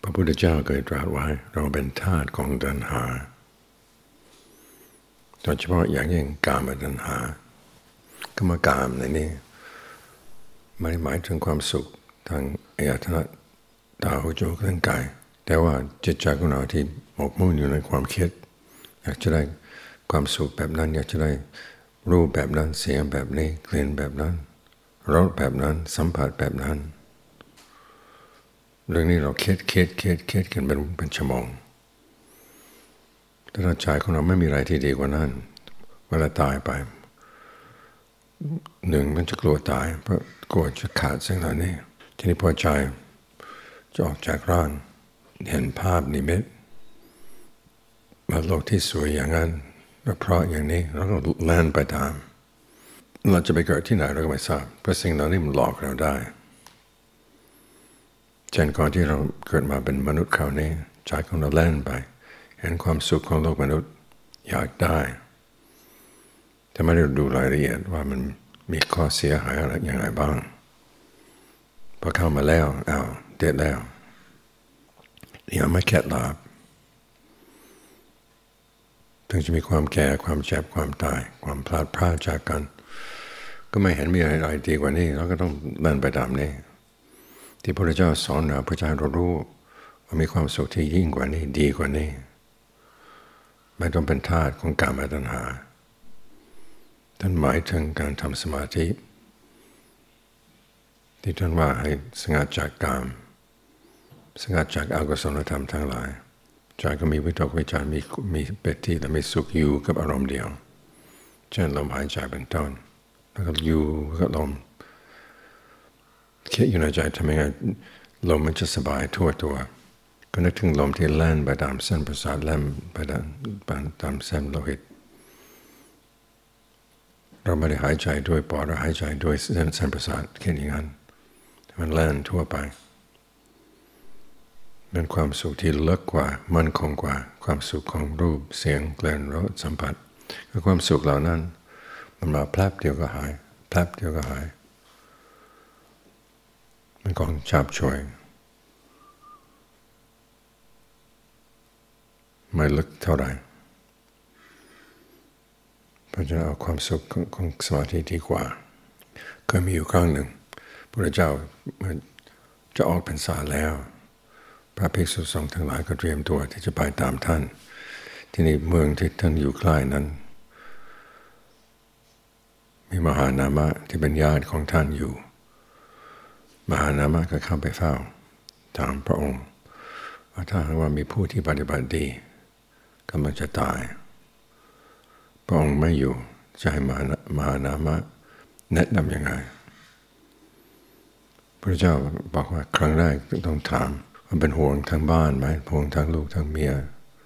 ระพุทธเจ้าเคยตรัสไว้เราเป็นทาสของตัณหาโดยเฉพาะอย่างยิ่งกามตัณหากามกามในนี้ไม่ได้หมายถึงความสุขทางอายตนะตาหูจมูกลิ้นกายแต่ว่าจิตใจของเราที่หมกมุ่นอยู่ในความคิดอยากจะได้ความสุขแบบนั้นอยากจะได้รูปแบบนั้นเสียงแบบนี้กลิ่นแบบนั้นรสแบบนั้นสัมผัสแบบนั้นเรื่องนี้เราคิดกันเป็นชั่วโมงแต่ใจของเราไม่มีอะไรที่ดีกว่านั้นเวลาตายไปหนึ่งมันจะกลัวตายเพราะกลัวจะขาดสิ่งเหล่านี้ทีนี้พอใจจะออกจากร่างเห็นภาพนิมิตว่าโลกที่สวยอย่างนั้นเพราะอย่างนี้เราก็แล่นไปตามเราจะไปเกิดที่ไหนเราก็ไม่ทราบเพราะสิ่งเหล่านี้มันหลอกเราได้เช่นก่อนที่เราเกิดมาเป็นมนุษย์คราวนี้ใจของเราแล่นไปเห็นความสุขของโลกมนุษย์อยากได้แต่ไม่ได้ดูรายละเอียดว่ามันมีข้อเสียหายอะไรอย่างไรบ้างพอเข้ามาแล้วเด็ดแล้วยังไม่แค่ลาบถึงจะมีความแก่ความเจ็บความตายความพลาดพลาดจากกันก็ไม่เห็นมีอะไรดีกว่านี้เราก็ต้องเดินไปตามนี้ที่พระพุทธเจ้าสอนเราเพื่อให้เรารู้ว่ามีความสุขที่ยิ่งกว่านี้ดีกว่านี้ไม่ต้องเป็นทาสของกามตัณหาท่านหมายถึงการทำสมาธิที่ท่านว่าให้สงัดจากกามสงัดจากอกุศลธรรมทั้งหลายใจก็มีวิตกวิจารมีปิติและมีสุขอยู่กับอารมณ์เดียวเช่นลมหายใจเป็นต้นแล้วก็อยู่กับลมคิดอยู่ในใจทำยังไงลมมันจะสบายทั่วตัวก็นึกถึงลมที่แล่นไปตามเส้นประสาทแล่นไปตามเส้นโลหิตเราไม่ได้หายใจด้วยปอดเราหายใจด้วยเส้นประสาทแค่อย่างนั้นมันแล่นทั่วไปเป็นความสุขที่เลิศกว่ามั่นคงกว่าความสุขของรูปเสียงกลิ่นรสสัมผัสคือความสุขเหล่านั้นมันมาแป๊บเดียวก็หายแป๊บเดียวก็หายมันของฉาบฉวยไม่ลึกเท่าไหร่เพราะฉะนั้นเอาความสุขของสมาธิดีกว่าเคยมีอยู่ครั้งหนึ่งพระเจ้าจะออกพรรษาแล้วพระภิกษุสงฆ์ทั้งหลายก็เตรียมตัวที่จะไปตามท่านที่ในเมืองที่ท่านอยู่ใกล้นั้นมีมหานามะที่เป็นญาติของท่านอยู่มหานามะก็เข้าไปเฝ้าถามพระองค์ว่าถ้าหากว่ามีผู้ที่ปฏิบัติดีกำลังจะตายพระองค์ไม่อยู่จะให้มหานามะแนะนำยังไงพระเจ้าบอกว่าครั้งแรกต้องถามว่าเป็นห่วงทั้งบ้านไหมห่วงทั้งลูกทั้งเมีย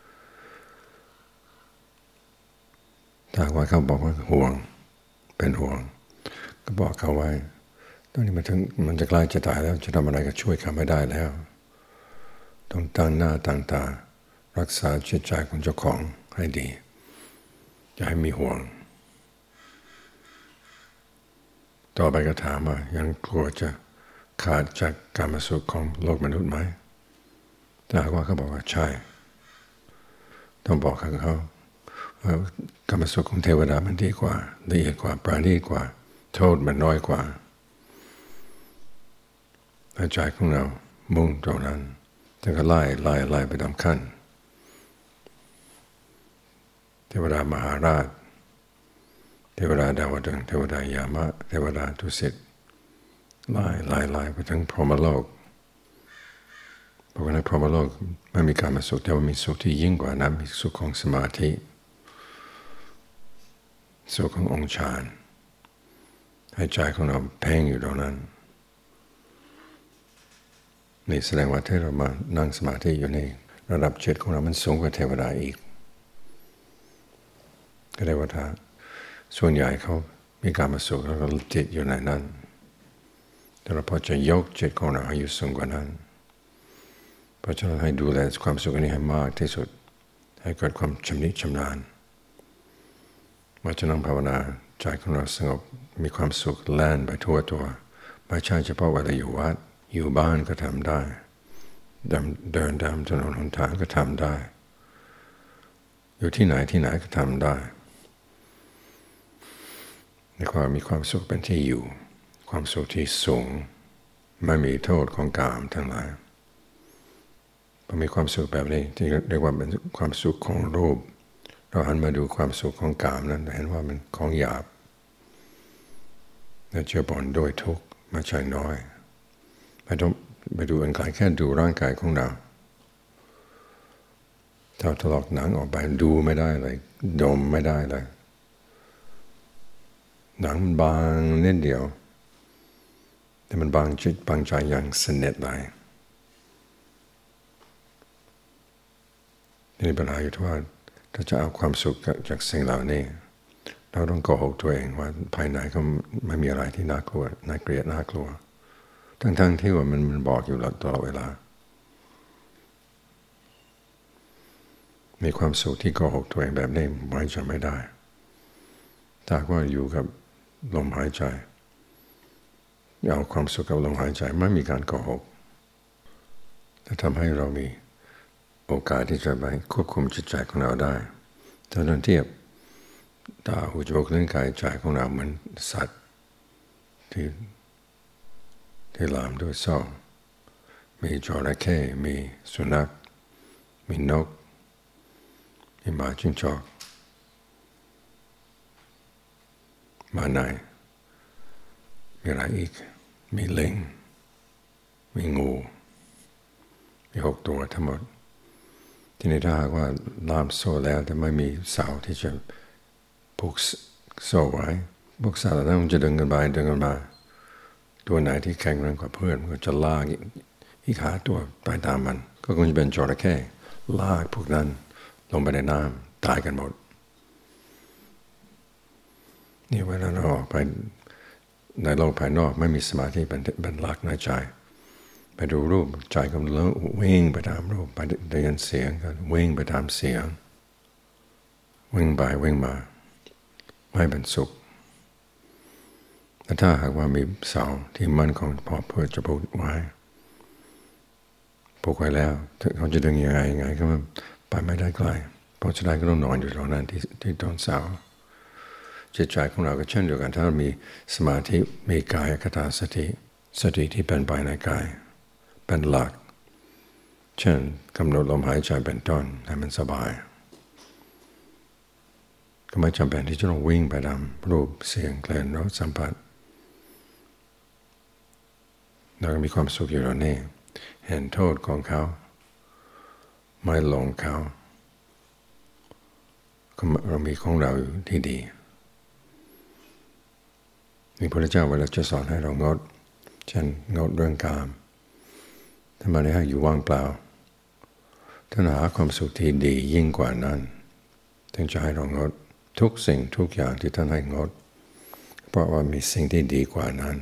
ถ้าว่าเขาบอกว่าห่วงเป็นห่วงก็บอกเขาไว้ตอนนี้มันจะใกล้จะตายแล้วจะทำอะไรก็ช่วยเขาไม่ได้แล้วต้องตั้งหน้าตั้งตารักษาจิตใจของเจ้าของให้ดีอย่าให้มีห่วงต่อไปก็ถามว่ายังกลัวจะขาดจากกามสุขของโลกมนุษย์ไหมถ้าหากว่าเขาบอกว่าใช่ต้องบอกกับเขาว่ากามสุขของเทวดามันดีกว่าละเอียดกว่าปราณีตกว่าโทษมันน้อยกว่าใจของเรามุ่งตรงนั้นจะก็ไล่ไปตามขั้นเทวดามหาราชเทวดาดาวดึงส์เทวดายามะเทวดาทุสิตไล่ไปถึงพรหมโลกเพราะว่าในพรหมโลกไม่มีการมาสุขแต่ว่ามีสุขที่ยิ่งกว่านั้นมีสุขของสมาธิสุขขององค์ฌานให้ใจของเราเพ่งอยู่ตรงนั้นนี่แสดงว่าที่เรามานั่งสมาธิอยู่ในระดับจิตของเรามันสูงกว่าเทวดาอีกก็ได้ว่าถ้าส่วนใหญ่เขามีการมาสุขแล้วก็จิตอยู่ในนั้นแต่เราพอจะยกจิตของเราให้อยู่สูงกว่านั้นเพราะฉะนั้นให้ดูแลความสุขนี้ให้มากที่สุดให้เกิดความชำนิชำนาญว่าจะนั่งภาวนาใจของเราสงบมีความสุขแล่นไปทั่วตัวไม่ใช่เฉพาะเวลาอยู่วัดอยู่บ้านก็ทำได้เดินตามถนนหนทางก็ทำได้อยู่ที่ไหนก็ทำได้ในความมีความสุขเป็นที่อยู่ความสุขที่สูงไม่มีโทษของกามทั้งหลายพอมีความสุขแบบนี้ที่เรียกว่าเป็นความสุขของรูปเราหันมาดูความสุขของกามนั้นเห็นว่ามันของหยาบและเจือปนด้วยทุกข์ไม่ใช่น้อยไม่ต้องไปดูอันไกลแค่ดูร่างกายของเราถ้าถลอกหนังออกไปดูไม่ได้เลยดมไม่ได้เลยหนังมันบางนิดเดียวแต่มันบางจิตบางใจอย่างสนิทเลยนี่ปัญหาอยู่ที่ว่าถ้าจะเอาความสุขจากสิ่งเหล่านี้เราต้องโกหกตัวเองว่าภายในก็ไม่มีอะไรที่น่ากลัวน่าเกลียดน่ากลัวทั้งที่ว่ามันบอกอยู่ตลอดเวลามีความสุขที่โกหกตัวเองแบบนี้ไว้จะไม่ได้ถ้าว่าอยู่กับลมหายใจเอาความสุขกับลมหายใจไม่มีการโกหกจะทำให้เรามีโอกาสที่จะไปควบคุมจิตใจของเราได้ถ้าเราเทียบตาหูจมูกลิ้นกายใจของเราเหมือนสัตว์ที่ลามด้วยโซ่มีจระเข้มีสุนัขมีนกมีหมาจิ้งจอกหมาในมีอะไรอีกมีลิงมีงูมี6 ตัวทั้งหมดที่นี่ถ้าหากว่าล่ามโซ่แล้วแต่ไม่มีเสาที่จะผูกโซ่ไว้พวกสัตว์นั้นมันจะดึงกันไปดึงกันมาตัวไหนที่แข็งแรงกว่าเพื่อนก็จะลากอีกขาตัวไปตามมันก็คงจะเป็นจระเข้ลากพวกนั้นลงไปในน้ำตายกันหมดนี่เวลาเราออกไปในโลกภายนอกไม่มีสมาธิเป็นหลักในใจไปดูรูปใจก็เริ่มวิ่งไปตามรูปไปได้ยินเสียงก็วิ่งไปตามเสียงวิ่งไปวิ่งมาไม่เป็นสุขแต่ถ้าหากว่ามีเสาที่มั่นคงพอเพื่อจะผูกไว้แล้วเขาจะดึงยังไงก็ไปไม่ได้ไกลเพราะฉะนั้นก็ต้องนอนอยู่ตรงนั้นที่ต้นเสาจิตใจของเราก็เช่นเดียวกันถ้าเรามีสมาธิมีกายคตาสติที่เป็นไปในกายเป็นหลักเช่นกำหนดลมหายใจเป็นต้นให้มันสบายก็ไม่จำเป็นที่จะต้องวิ่งไปตามรูปเสียงกลิ่นรสสัมผัสเราก็มีความสุขอยู่แล้วนี่เห็นโทษของเขาไม่หลงเขาก็เรามีของเราอยู่ที่ดีมีพระพุทธเจ้าเวลาจะสอนให้เรางดเช่นงดเรื่องกามถ้าไม่ได้ให้อยู่ว่างเปล่าถ้าหาความสุขที่ดียิ่งกว่านั้นถึงจะให้เรางดทุกสิ่งทุกอย่างที่ท่านให้งดเพราะว่ามีสิ่งที่ดีกว่านั้น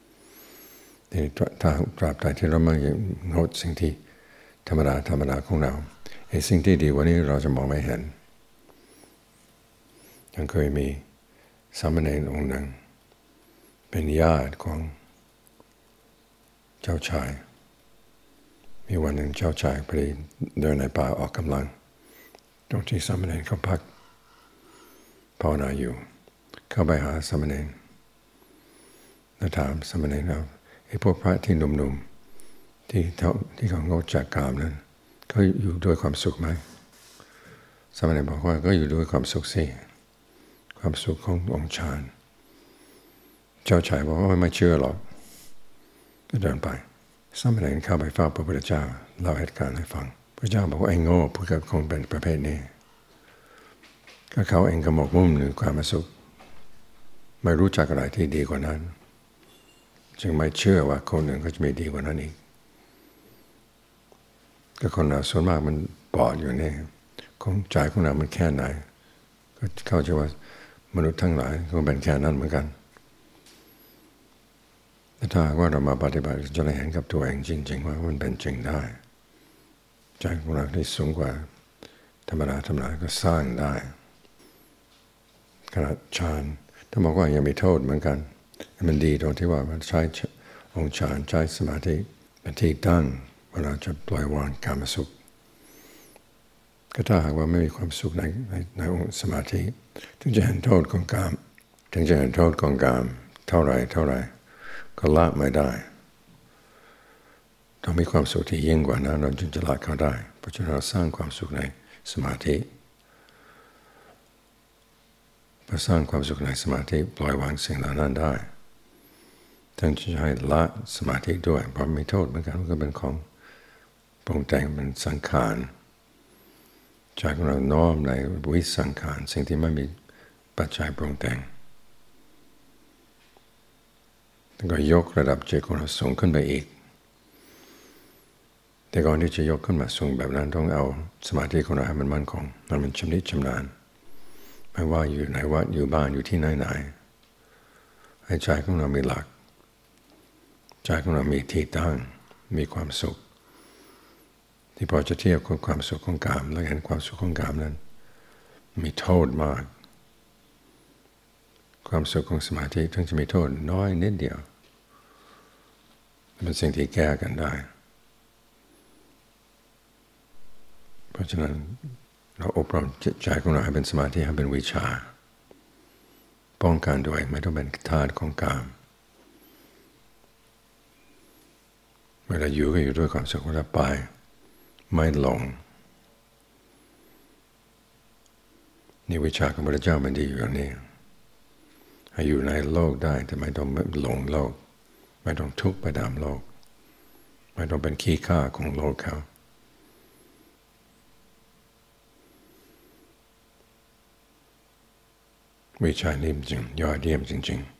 ถ้าตราบใดที่เราไม่งดสิ่งที่ธรรมดาของเราไอ้สิ่งที่ดีกว่านี้เราจะมองไม่เห็นยังเคยมีสามเณรองค์หนึ่งเป็นญาติของเจ้าชายมีวันหนึ่งเจ้าชายพอดีเดินในป่าออกกำลังตรงที่สามเณรเขาพักภาวนาอยู่เข้าไปหาสามเณรแล้วถามสามเณรว่าไอ้พวกพระที่หนุ่มๆที่เขางดจากกามนั้นเขาอยู่ด้วยความสุขไหมสามเณรบอกว่าก็อยู่ด้วยความสุขสิความสุขขององค์ฌานเจ้าชายบอกว่าไม่เชื่อหรอกก็เดินไปสามเณรเข้าไปเฝ้าพระพุทธเจ้าเล่าเหตุการณ์ให้ฟังพระเจ้าบอกว่าไอ้โง่พวกเขาคงเป็นประเภทนี้ก็เขาเองก็หมกมุ่นในความสุขไม่รู้จักอะไรที่ดีกว่านั้นจึงไม่เชื่อว่าคนหนึ่งก็จะมีดีกว่านั้นอีกก็คนเราส่วนมากมันปอดอยู่นี่ของใจของเรามันแค่ไหนก็เข้าใจว่ามนุษย์ทั้งหลายก็เป็นแค่นั้นเหมือนกันแต่ถ้าว่าเรามาปฏิบัติจะได้เห็นกับตัวเองจริงๆว่ามันเป็นจริงได้ใจของเราที่สูงกว่าธรรมดาก็สร้างได้ขณะฌานถ้าบอกว่ายังมีโทษเหมือนกันมันดีตรงที่ว่ามันใช้องค์ฌานใช้สมาธิเป็นที่ตั้งเวลาจะปล่อยวางกามสุขก็ถ้าหากว่าไม่มีความสุขในองค์สมาธิถึงจะเห็นโทษของกามถึงจะเห็นโทษของกามเท่าไรก็ละไม่ได้ต้องมีความสุขที่ยิ่งกว่านั้นเราจึงจะละเขาได้เพราะฉะนั้นเราสร้างความสุขในสมาธิพอสร้างความสุขในสมาธิปล่อยวางสิ่งเหล่านั้นได้ทั้งจะให้ละสมาธิด้วยเพราะมีโทษเหมือนกันมันก็เป็นของปรุงแต่งเป็นสังขารใจของเราน้อมในวิสังขารสิ่งที่ไม่มีปัจจัยปรุงแต่งแล้วก็ยกระดับจิตของเราสูงขึ้นไปอีกแต่ก่อนที่จะยกขึ้นมาสูงแบบนั้นต้องเอาสมาธิของเราให้มันมั่นคงมันชำนิชำนาญไม่ว่าอยู่ไหนวัดอยู่บ้านอยู่ที่ไหนให้ใจของเรามีหลักใจของเรามีที่ตั้งมีความสุขที่พอจะเทียบกับความสุขของกามแล้วเห็นความสุขของกามนั้นมีโทษมากความสุขของสมาธิถึงจะมีโทษน้อยนิดเดียวเป็นสิ่งที่แก้กันได้เพราะฉะนั้นเราอบรมจิตใจของเราให้เป็นสมาธิให้เป็นวิชาป้องกันด้วยไม่ต้องเป็นทาสของกามเวลาอยู่ก็อยู่ด้วยความสุขและไปไม่หลงนี่วิชาของพระเจ้ามันดีอยู่อย่างนี้ให้อยู่ในโลกได้แต่ไม่ต้องหลงโลกไม่ต้องทุกข์ไปตามโลกไม่ต้องเป็นขี้ข้าของโลกเขาวิชานี้จริงยอดเยี่ยมจริงๆ